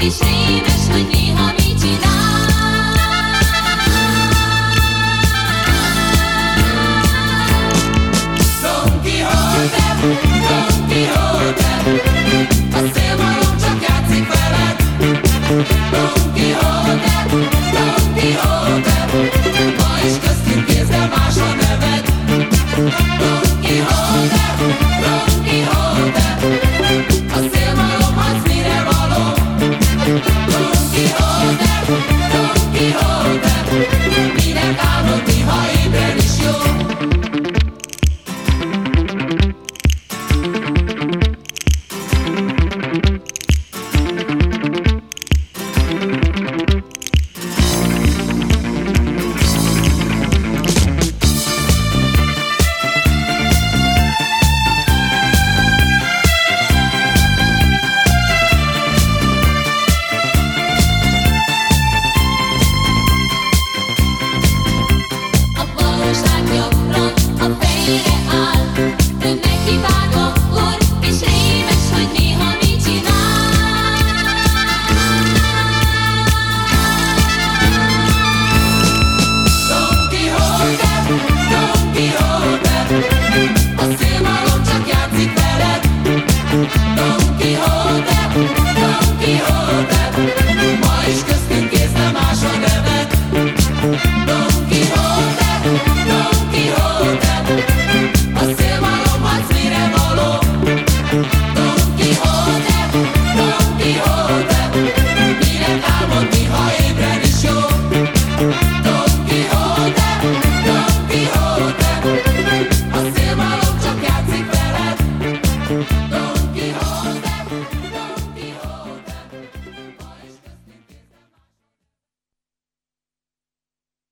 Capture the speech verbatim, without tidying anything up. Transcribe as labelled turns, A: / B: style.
A: és rémes, hogy néha mit csinál. Don Quixote, Don Quixote, a szélmalom csak játszik veled. Don Quixote, Don Quixote, ma is köztünk kész, de más a neved. Don Quixote, Don Quixote, a szélmalomhoz mire való? Don Quixote, Don Quixote, minek álmodni, ha ébren is jó? Don Quixote, Don Quixote,